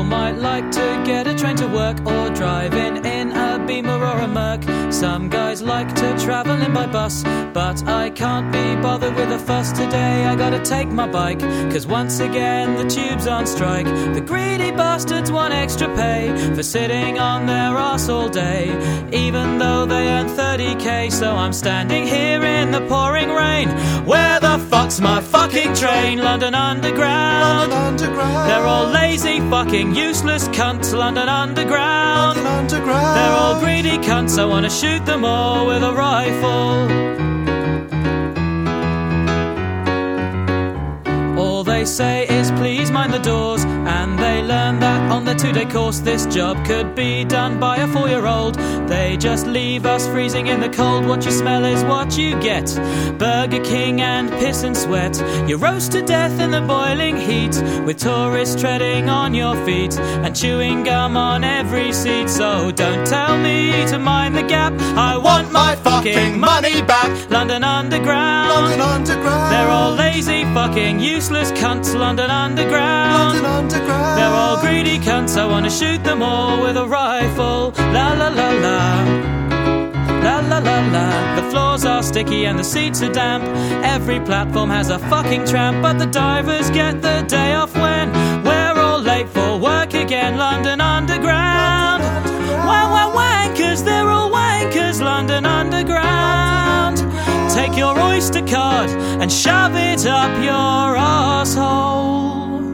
all might like to get a train to work, or driving in a Beamer or a Merc. Some guys like to travel in by bus, but I can't be bothered with a fuss today. I gotta take my bike, 'cause once again the tube's on strike. The greedy bastards want extra pay for sitting on their arse all day, even though they earn 30k. So I'm standing here in the pouring rain. Where the fuck's my fucking train? London Underground. London Underground. They're all lazy, fucking useless cunts. London Underground. London Underground. They're all greedy cunts. I wanna shoot them all with a rifle. All they say is please mind the doors, and they learn that on their 2-day course. This job could be done by a 4-year-old. They just leave us freezing in the cold. What you smell is what you get. Burger King and piss and sweat. You roast to death in the boiling heat, with tourists treading on your feet and chewing gum on every seat. So don't tell me to mind the gap. I want my fucking money back. London Underground. London Underground. They're all lazy, fucking useless cunts. London Underground. London Underground. They're all greedy cunts. I wanna shoot them all with a rifle. La la la la. La la la la. The floors are sticky and the seats are damp. Every platform has a fucking tramp, but the divers get the day off when we're all late for work again. London Underground. Wankers, they're all wankers. London Underground. Take your Oyster card and shove it up your arsehole.